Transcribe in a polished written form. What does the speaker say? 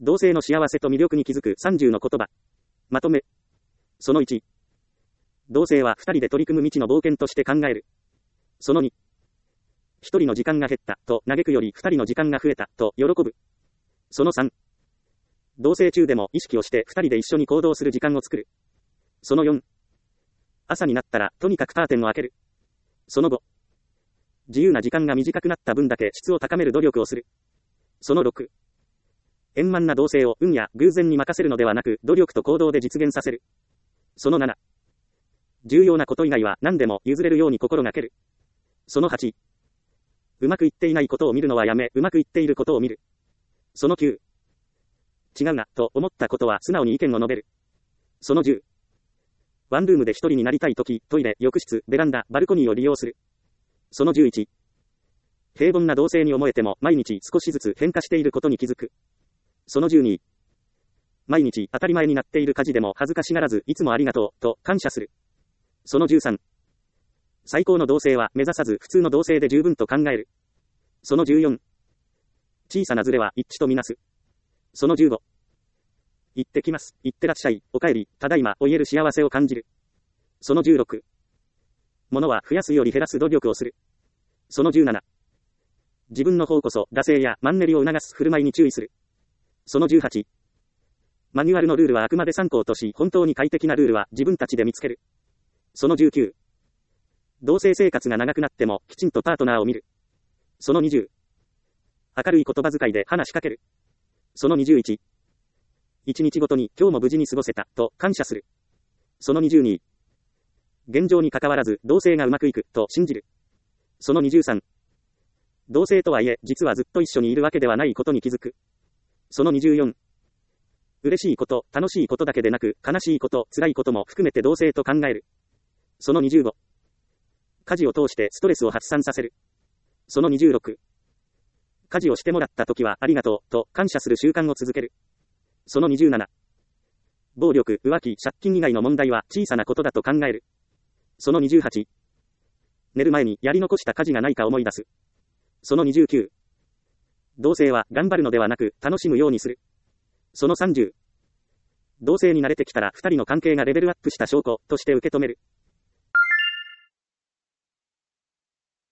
同性の幸せと魅力に気づく30の言葉。まとめ。その1。同性は2人で取り組む未知の冒険として考える。その2。1人の時間が減ったと嘆くより2人の時間が増えたと喜ぶ。その3。同棲中でも意識をして2人で一緒に行動する時間を作る。その4。朝になったらとにかくカーテンを開ける。その5。自由な時間が短くなった分だけ質を高める努力をする。その6。円満な同棲を運や偶然に任せるのではなく努力と行動で実現させる。その7。重要なこと以外は何でも譲れるように心がける。その8。うまくいっていないことを見るのはやめ、うまくいっていることを見る。その9。違うな、と思ったことは素直に意見を述べる。その10。ワンルームで一人になりたいとき、トイレ、浴室、ベランダ、バルコニーを利用する。その11。平凡な同棲に思えても毎日少しずつ変化していることに気づく。その12。毎日当たり前になっている家事でも恥ずかしがらずいつもありがとう、と感謝する。その13。最高の同棲は目指さず普通の同棲で十分と考える。その14。小さなズレは一致とみなす。その15。行ってきます、行ってらっしゃい、お帰り、ただいまを言える幸せを感じる。その16。物は増やすより減らす努力をする。その17。自分の方こそ惰性やマンネリを促す振る舞いに注意する。その18。マニュアルのルールはあくまで参考とし、本当に快適なルールは自分たちで見つける。その19。同棲生活が長くなってもきちんとパートナーを見る。その20。明るい言葉遣いで話しかける。その21。一日ごとに今日も無事に過ごせたと感謝する。その22。現状に関わらず同棲がうまくいくと信じる。その23。同棲とはいえ実はずっと一緒にいるわけではないことに気づく。その24。嬉しいこと、楽しいことだけでなく悲しいこと、辛いことも含めて同棲と考える。その25。家事を通してストレスを発散させる。その26。家事をしてもらったときはありがとうと感謝する習慣を続ける。その27。暴力、浮気、借金以外の問題は小さなことだと考える。その28。寝る前にやり残した家事がないか思い出す。その29。同棲は頑張るのではなく楽しむようにする。その30。同棲に慣れてきたら2人の関係がレベルアップした証拠として受け止める。